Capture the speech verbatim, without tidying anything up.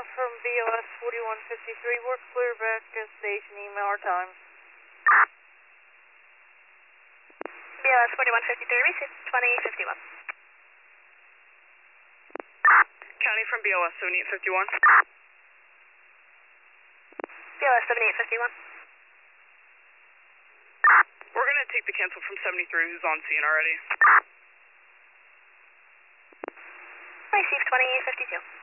from B O S forty-one fifty-three, we're clear back to station, email our time. B O S forty-one fifty-three, received twenty fifty-one. County from B O S seventy-eight fifty-one. B O S seventy-eight fifty-one. We're going to take the cancel from seventy-three, who's on scene already. Received twenty fifty-two.